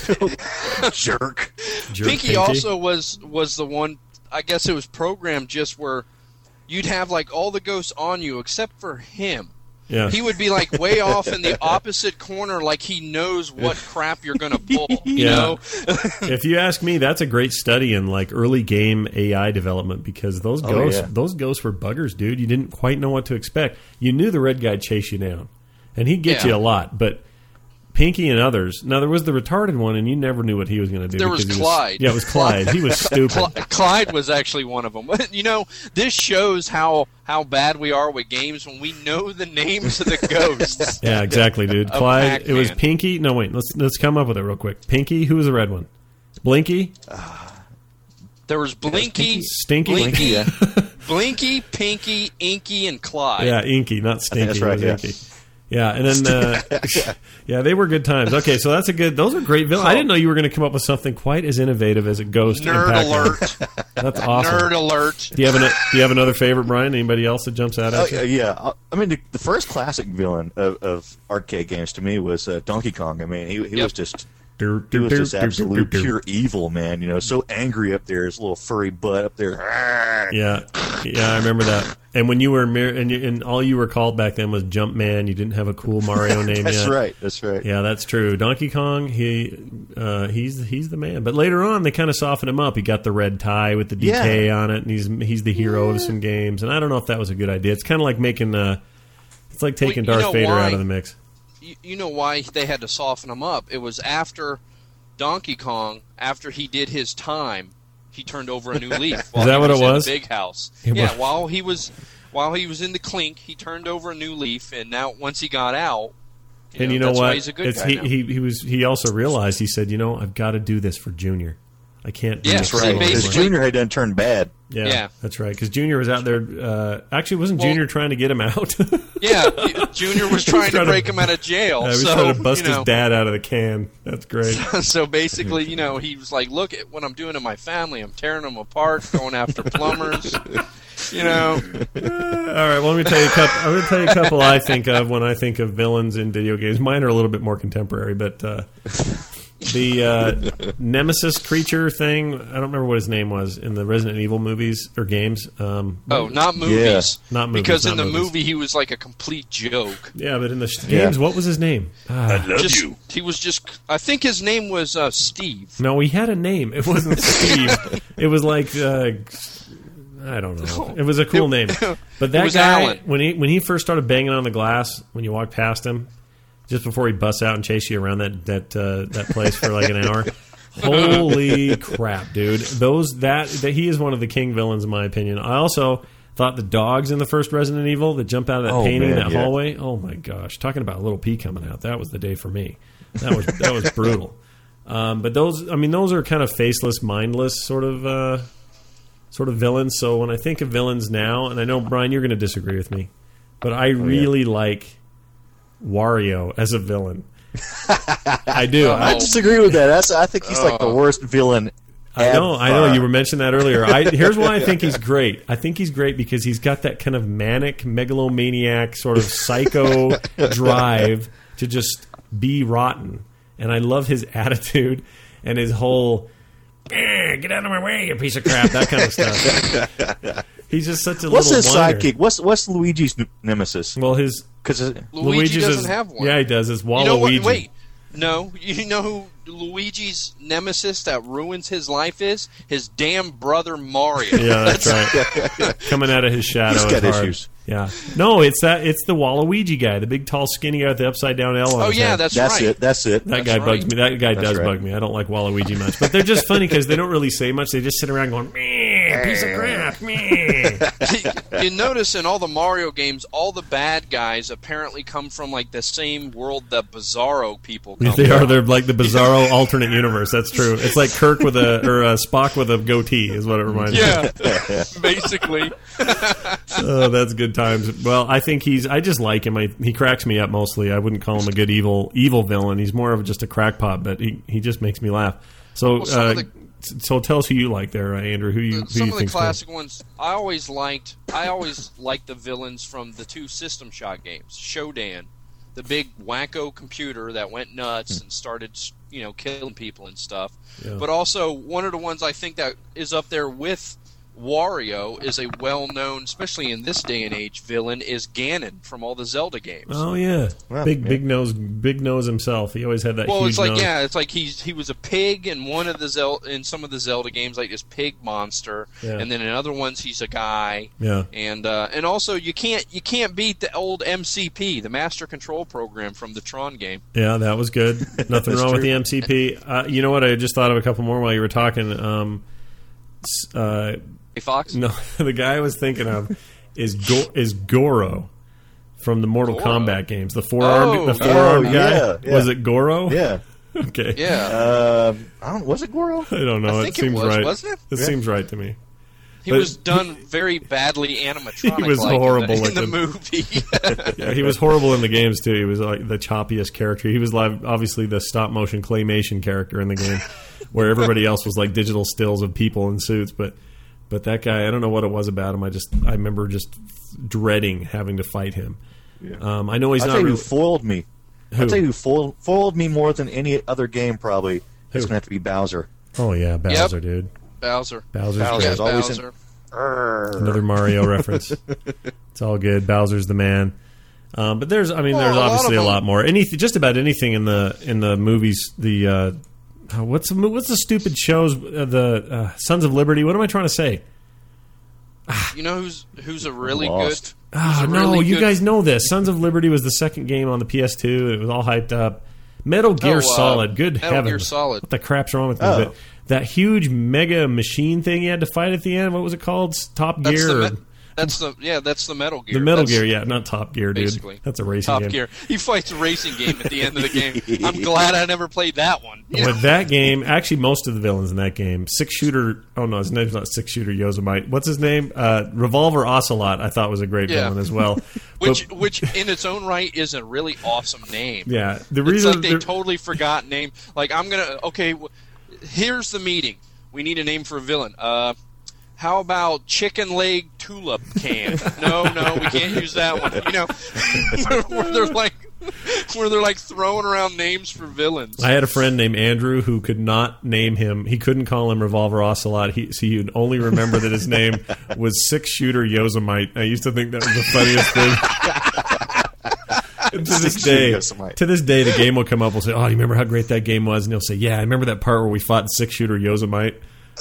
Jerk. Jerk Pinky, Pinky. also was was the one. I guess it was programmed just where you'd have like all the ghosts on you except for him. Yeah. He would be like way off in the opposite corner, like he knows what crap you're gonna pull. You Yeah. know? If you ask me, that's a great study in like early game A I development because those Oh, ghosts, yeah. those ghosts were buggers, dude. You didn't quite know what to expect. You knew the red guy'd chase you down, and he'd get Yeah. you a lot. But Pinky and others. Now there was the retarded one, and you never knew what he was going to do. There was because he Clyde. yeah, it was Clyde. He was stupid. Cl- Clyde was actually one of them. You know, this shows how how bad we are with games when we know the names of the ghosts. Yeah, exactly, dude. Of Clyde. Pac-Man. It was Pinky. No, wait. Let's let's come up with it real quick. Pinky. Who was the red one? Blinky. There was Blinky, Stinky. Blinky, yeah. Blinky, Pinky, Inky, and Clyde. Yeah, Inky, not Stinky. that's right, It was yeah. Inky. Yeah, and then uh, yeah, they were good times. Okay, so that's a good. Those are great villains. I didn't know you were going to come up with something quite as innovative as a ghost. in Nerd Pac-Man. alert! That's awesome. Nerd alert! Do you have an Do you have another favorite, Brian? Anybody else that jumps out Oh, at you? yeah, yeah. I mean, the, the first classic villain of, of arcade games to me was uh, Donkey Kong. I mean, he, he Yep. was just Do, he do, was do, just do, do, absolute do, do. pure evil, man. You know, so angry up there, his little furry butt up there. Yeah, yeah, I remember that. And when you were mir- and, you, and all you were called back then was Jumpman. You didn't have a cool Mario name That's yet. right. That's right. Yeah, that's true. Donkey Kong, he uh, he's he's the man. But later on, they kind of softened him up. He got the red tie with the D K Yeah. on it, and he's he's the hero of some games. And I don't know if that was a good idea. It's kind of like making uh, it's like taking Well, you Darth know Vader why? out of the mix. You, you know why they had to soften him up? It was after Donkey Kong, after he did his time, he turned over a new leaf. While Is that he what was it was? In the big house. It yeah, was. while he was while he was in the clink, he turned over a new leaf, and now once he got out, you And know, you know that's why what? he's a good It's, guy he, now. he he was he also realized he said, you know, I've got to do this for Junior. I can't do Yeah, this see, solo Because basically- anymore. Junior had done turned bad. Yeah, Yeah. that's right. Because Junior was out there. Uh, actually, wasn't Well- Junior trying to get him out? Yeah, Junior was trying to trying to- break him out of jail. Yeah, he was so, trying to bust you know, his dad out of the can. That's great. so basically, you know, he was like, "Look at what I'm doing to my family. I'm tearing them apart, going after plumbers." You know, Uh, all right. Well, let me tell you a couple. I'm going to tell you a couple I think of when I think of villains in video games. Mine are a little bit more contemporary, but uh, the uh, Nemesis creature thing. I don't remember what his name was in the Resident Evil movies or games. Um, oh, not movies, Not movies, because not in the movies. movie he was like a complete joke. Yeah, but in the sh- Yeah. games, what was his name? Ah. I love Just, you. He was just. I think his name was uh, Steve. No, he had a name. It wasn't Steve. It was like uh, I don't know. It was a cool name. But that was guy, Alan. when he when he first started banging on the glass, when you walked past him, just before he busts out and chases you around that that uh, that place for like an hour. Holy crap, dude! Those that, that he is one of the king villains in my opinion. I also thought the dogs in the first Resident Evil that jump out of that Oh, painting, man, that yeah. hallway. Oh my gosh! Talking about Little P coming out, that was the day for me. That was that was brutal. Um, but those, I mean, those are kind of faceless, mindless sort of uh, sort of villains. So when I think of villains now, and I know Brian, you're going to disagree with me, but I really like Wario as a villain. I do. I I, disagree with that. That's, I think he's like the worst villain I know, I know. ever. You were mentioning that earlier. I, here's why I think he's great. I think he's great because he's got that kind of manic, megalomaniac, sort of psycho drive to just be rotten. And I love his attitude and his whole, "Eh, get out of my way, you piece of crap," that kind of stuff. He's just such a What's little his whiner. sidekick? What's what's Luigi's n- nemesis? Well, his Because Luigi Luigi's doesn't is- have one. Yeah, he does. It's You know Waluigi. what? Wait. No, you know who Luigi's nemesis that ruins his life is? His damn brother Mario. Yeah, that's right. Coming out of his shadow. He's is got hard. issues. Yeah. No, it's that. It's the Waluigi guy, the big, tall, skinny guy with the upside down L on Oh his yeah, head. that's, that's right. it. That's it. That That's guy right. bugs me. That guy That's does right. bug me. I don't like Waluigi much, but they're just funny because they don't really say much. They just sit around going, "Meh," meh, piece of crap, meh. You notice in all the Mario games, all the bad guys apparently come from like the same world that Bizarro people come They from. are. They're like the Bizarro alternate universe. That's true. It's like Kirk with a or a Spock with a goatee is what it reminds Yeah, me. basically. Oh, that's good times. Well, I think he's. I just like him. I, he cracks me up mostly. I wouldn't call him a good evil evil villain. He's more of just a crackpot, but he he just makes me laugh. So, Well, some uh, of the- so tell us who you like there, uh, Andrew. Who you who Some you of the think's good? classic ones I always liked. I always liked the villains from the two System Shock games. Shodan, the big wacko computer that went nuts and started, you know, killing people and stuff. Yeah. But also one of the ones I think that is up there with Wario is a well-known, especially in this day and age, villain is Ganon from all the Zelda games. Oh yeah, Well, big yeah. big nose, big nose himself. He always had that. Well, huge it's like nose. yeah, it's like he's he was a pig in one of the Zel- in some of the Zelda games, like this pig monster, Yeah. and then in other ones he's a guy. Yeah. And uh, and also you can't you can't beat the old M C P, the Master Control Program from the Tron game. Yeah, that was good. Nothing wrong with the M C P. Uh, you know what? I just thought of a couple more while you were talking. Um, s- uh, Hey, Fox. no, the guy I was thinking of is Go- is Goro from the Mortal Goro? Kombat games. The forearmed, Oh, the forearmed yeah. guy. Yeah, yeah. Was it Goro? Yeah. Okay. Yeah, Um, I don't. Was it Goro? I don't know. I it think it seems was, right. wasn't it? It Yeah. seems right to me. he but- was done very badly animatronic. He was like horrible in the, in the looking. movie. Yeah, he was horrible in the games too. He was like the choppiest character. He was like obviously the stop motion claymation character in the game, where everybody else was like digital stills of people in suits. But but that guy, I don't know what it was about him. I just I remember just dreading having to fight him. Yeah. Um, I know he's I'll not tell you really. who foiled me. Who? I'll tell you who foiled, foiled me more than any other game, probably. Who? It's going to have to be Bowser. Oh yeah, Bowser, dude. Bowser. Bowser's Bowser's good. always Bowser. in. Arrgh. Another Mario reference. It's all good. Bowser's the man. Um, but there's, I mean, Well, there's a lot obviously of a them- lot more. Anything, just about anything in the in the movies. The uh, uh, what's the mo- what's the stupid shows? Uh, the uh, Sons of Liberty. What am I trying to say? You know who's who's a really Lost. good? Ah, who's a no, really you good- guys know this. Sons of Liberty was the second game on the P S two. It was all hyped up. Metal Gear Oh, uh, Solid. Good Metal heavens. Gear Solid. What the crap's wrong with me? Oh. But that huge mega machine thing you had to fight at the end. What was it called? Top That's Gear. the, or- me- that's the yeah, that's the Metal Gear. The Metal That's Gear, yeah, not Top Gear, dude. basically. That's a racing Top game. Gear. He fights a racing game at the end of the game. I'm glad I never played that one. You know? With that game, actually, most of the villains in that game, six shooter. Oh no, his name's not six shooter Yosemite. What's his name? Uh, Revolver Ocelot. I thought was a great Yeah. villain as well. Which, But- which in its own right is a really awesome name. yeah, the It's reason like they the- totally forgot name. Like I'm gonna okay, w- here's the meeting. We need a name for a villain. Uh, how about Chicken Leg Tulip Can? No, no, we can't use that one. You know, where, where they're like, where they're like throwing around names for villains. I had a friend named Andrew who could not name him. He couldn't call him Revolver Ocelot. He, so he would only remember that his name was Six Shooter Yosemite. I used to think that was the funniest thing. And to this Six-shooter day, Yosemite. to this day, the game will come up. We'll say, "Oh, do you remember how great that game was?" And he'll say, "Yeah, I remember that part where we fought Six Shooter Yosemite."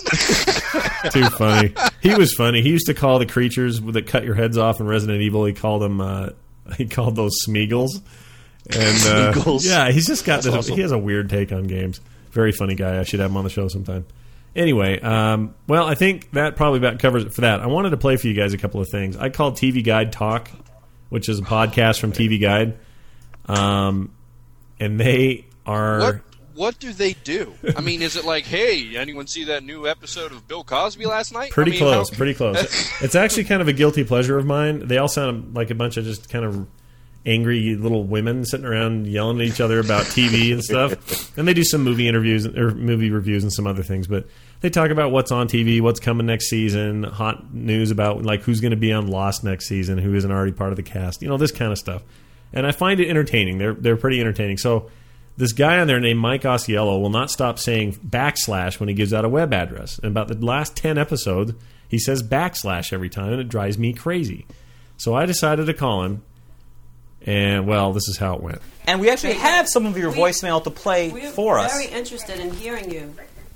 Too funny. He was funny. He used to call the creatures that cut your heads off in Resident Evil. He called them. Uh, he called those Smeagol's. And uh, Smeagol's. yeah, he's just got That's this. awesome. He has a weird take on games. Very funny guy. I should have him on the show sometime. Anyway, um, well, I think that probably about covers it for that. I wanted to play for you guys a couple of things. I called T V Guide Talk, which is a podcast from T V Guide, um, and they are. What what do they do? I mean, is it like, hey, anyone see that new episode of Bill Cosby last night? Pretty I mean, close, how- pretty close. It's actually kind of a guilty pleasure of mine. They all sound like a bunch of just kind of angry little women sitting around yelling at each other about T V and stuff. And they do some movie interviews or movie reviews and some other things, but they talk about what's on T V, what's coming next season, hot news about like who's going to be on Lost next season, who isn't already part of the cast, you know, this kind of stuff. And I find it entertaining. They're they're pretty entertaining. So this guy on there named Mike Osiello will not stop saying backslash when he gives out a web address. And about the last ten episodes, he says backslash every time, and it drives me crazy. So I decided to call him, and, well, this is how it went. And we actually have some of your We- voicemail to play We're for us. very interested in hearing you.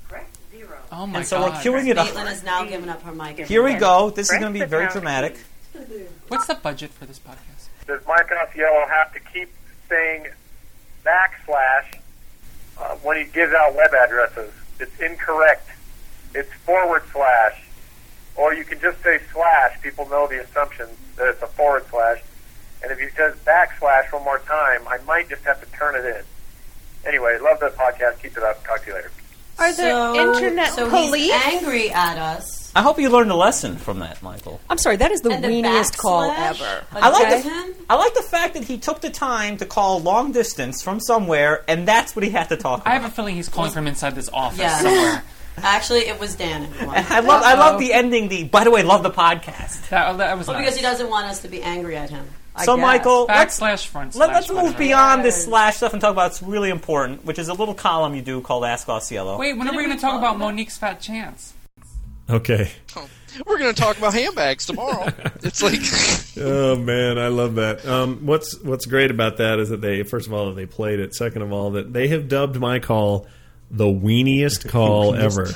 Oh my And so god. we're queuing it up. Caitlin has now given up her mic. Here we go. This is going to be very dramatic. What's the budget for this podcast? Does Mike Osiello have to keep saying backslash uh, when he gives out web addresses? It's incorrect. It's forward slash. can just say slash, people know the assumption that it's a forward slash. And if he says backslash one more time, I might just have to turn it in. Anyway, love the podcast. Keep it up. Talk to you later. Are there So- internet so police? he's angry at us. I hope you learned a lesson from that, Michael. I'm sorry, that is the And the weeniest call backslash? ever. I like Okay. the I like the fact that he took the time to call long distance from somewhere, and that's what he had to talk about. I have a feeling he's calling from inside this office Yeah. somewhere. Actually, it was Dan. everyone. I love I love the ending. The by the way, love the podcast. That, that was Well, nice. because he doesn't want us to be angry at him. So, guess. Michael, let's, Backslash front let, slash let's move whatever. beyond this slash stuff and talk about what's really important, which is a little column you do called Ask Osceola. Wait, when are we going to talk about Monique's fat chance? Okay. We're going to talk about handbags tomorrow. It's like, Oh man, I love that. Um, what's What's great about that is that they, first of all, that they played it. Second of all, that they have dubbed my call the weeniest call ever.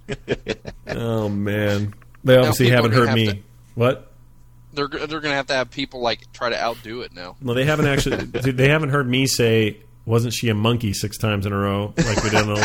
Oh man, they obviously people haven't are gonna heard me. have to- What? they're they're going to have to have people like try to outdo it now. Well, they haven't actually. dude, they haven't heard me say, "Wasn't she a monkey?" six times in a row, like we did in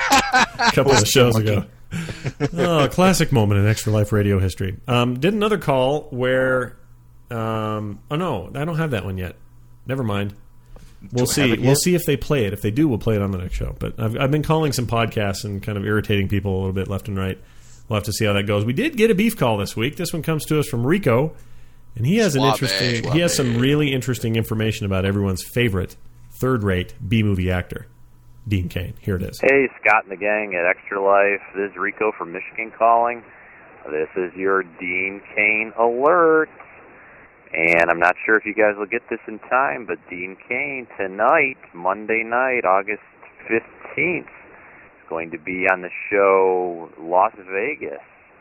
a couple of shows ago. Oh, a classic moment in Extra Life radio history. Um, did another call where, um, oh no, I don't have that one yet. Never mind. We'll Don't see. have it We'll yet? see if they play it. If they do, we'll play it on the next show. But I've, I've been calling some podcasts and kind of irritating people a little bit left and right. We'll have to see how that goes. We did get a beef call this week. This one comes to us from Rico, and he has an Suave, interesting. suave. He has some really interesting information about everyone's favorite third-rate B-movie actor, Dean Cain. Here it is. Hey, Scott and the gang at Extra Life. This is Rico from Michigan calling. This is your Dean Cain alert. And I'm not sure if you guys will get this in time, but Dean Cain tonight, Monday night, August fifteenth, is going to be on the show Las Vegas.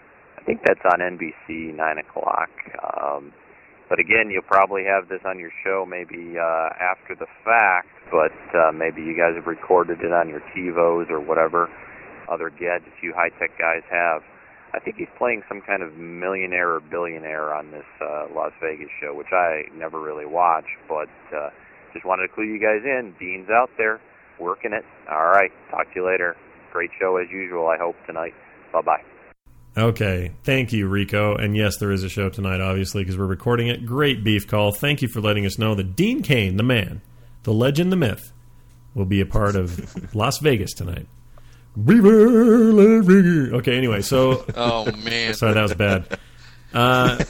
I think that's on N B C, nine o'clock. Um, but again, you'll probably have this on your show maybe uh, after the fact, but uh, maybe you guys have recorded it on your TiVos or whatever other gadgets you high-tech guys have. I think he's playing some kind of millionaire or billionaire on this uh, Las Vegas show, which I never really watch, but uh, just wanted to clue you guys in. Dean's out there working it. All right, talk to you later. Great show as usual, I hope, tonight. Bye-bye. Okay. Thank you, Rico. And yes, there is a show tonight, obviously, because we're recording it. Great beef call. Thank you for letting us know that Dean Cain, the man, the legend, the myth, will be a part of Las Vegas tonight. Viva Las Vegas. Okay, anyway, so... Oh, man. Sorry, that was bad. Uh,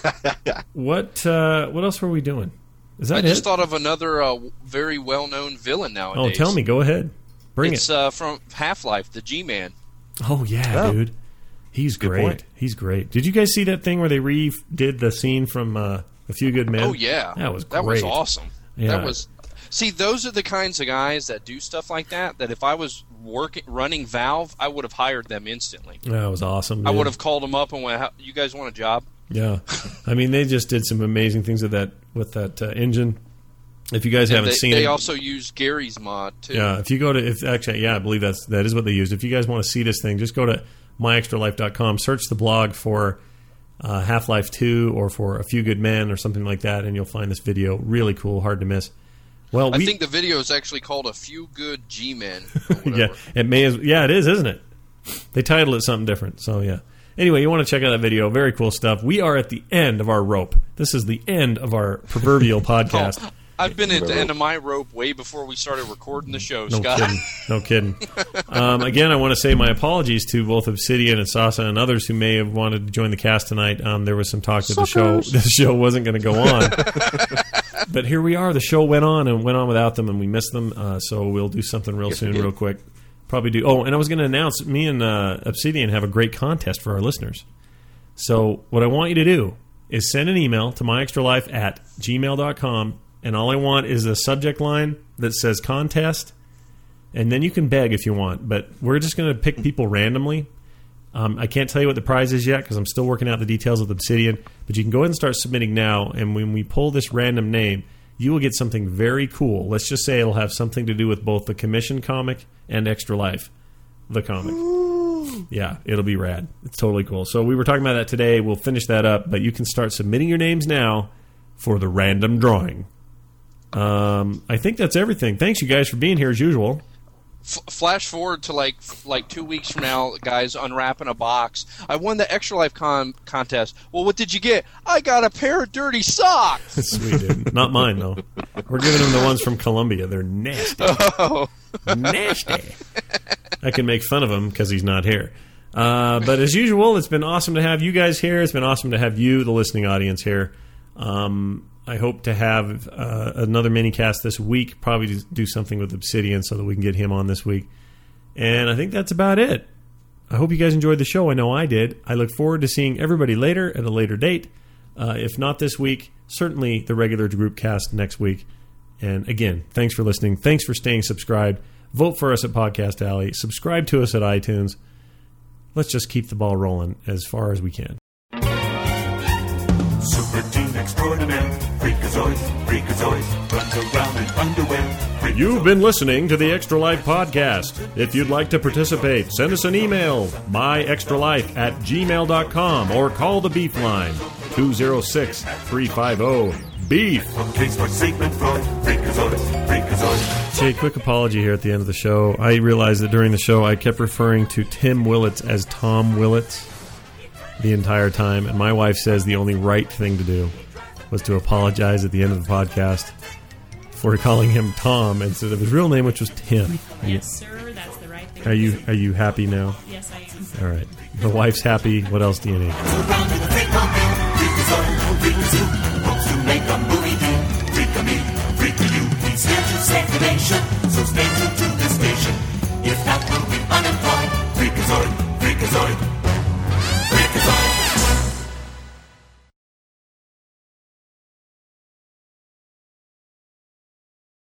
what uh, what else were we doing? Is that I just it? thought of another uh, very well-known villain nowadays. Oh, tell me. Go ahead. Bring it's, it. uh, from Half-Life, the G-Man. Oh, yeah, Oh. dude. He's Good great. point. He's great. Did you guys see that thing where they redid the scene from uh, A Few Good Men? Oh, yeah. That was great. That was awesome. Yeah. That was... See, those are the kinds of guys that do stuff like that, that if I was working running Valve, I would have hired them instantly. That was awesome. I dude. would have called them up and went, "How- you guys want a job? Yeah, I mean they just did some amazing things with that with that uh, engine. If you guys And haven't they, seen they it, also use Gary's mod, too. yeah. If you go to if actually yeah, I believe that's that is what they used. If you guys want to see this thing, just go to my extra life dot com, search the blog for uh, Half-Life two or for A Few Good Men or something like that, and you'll find this video. Really cool, hard to miss. Well, I we, think the video is actually called A Few Good G-Men. yeah, it may as yeah, it is, isn't it? They titled it something different, so yeah. Anyway, you want to check out that video. Very cool stuff. We are at the end of our rope. This is the end of our proverbial podcast. Oh, I've been at the end of my rope way before we started recording the show, No Scott. kidding. No kidding. Um, again, I want to say my apologies to both Obsidian and Sasa and others who may have wanted to join the cast tonight. Um, there was some talk that the show the show wasn't going to go on. But here we are. The show went on and went on without them, and we missed them. Uh, so we'll do something real Yes, soon, we did. real quick. Probably do. Oh, and I was going to announce me and uh, Obsidian have a great contest for our listeners. So what I want you to do is send an email to myextralife at gmail dot com, and all I want is a subject line that says contest, and then you can beg if you want. But we're just going to pick people randomly. Um, I can't tell you what the prize is yet because I'm still working out the details with Obsidian, but you can go ahead and start submitting now, and when we pull this random name, you will get something very cool. Let's just say it'll have something to do with both the commission comic and Extra Life, the comic. Yeah, it'll be rad. It's totally cool. So we were talking about that today. We'll finish that up, but you can start submitting your names now for the random drawing. Um, I think that's everything. Thanks, you guys, for being here as usual. F- flash forward to like like two weeks from now, guys, unwrapping a box. I won the Extra Life con- contest. Well, what did you get? I got a pair of dirty socks. Sweet, dude. Not mine, though. We're giving him the ones from Colombia. They're nasty. Oh. Nasty. I can make fun of him because he's not here. Uh, but as usual, it's been awesome to have you guys here. It's been awesome to have you, the listening audience, here. Um, I hope to have uh, another mini-cast this week, probably to do something with Obsidian so that we can get him on this week. And I think that's about it. I hope you guys enjoyed the show. I know I did. I look forward to seeing everybody later at a later date. Uh, if not this week, certainly the regular group cast next week. And again, thanks for listening. Thanks for staying subscribed. Vote for us at Podcast Alley. Subscribe to us at iTunes. Let's just keep the ball rolling as far as we can. Super Team Extraordinaire, Freakazoid, Freakazoid, runs around in underwear. Freakazoid. You've been listening to the Extra Life Podcast. If you'd like to participate, send us an email, myextralife at gmail dot com, or call the Beef line, two oh six, three five oh, BEEF. Case for Sigmund Freud, Freakazoid, Freakazoid. Okay, quick apology here at the end of the show. I realized that during the show I kept referring to Tim Willits as Tom Willits the entire time, and my wife says the only right thing to do was to apologize at the end of the podcast for calling him Tom instead of his real name, which was Tim. Yes, sir, that's the right thing. Are you are you happy now? Yes, I am. All right. The wife's happy. What else do you need? So stay tuned to the station. If not, we'll be unemployed. Freakazoid, Freakazoid.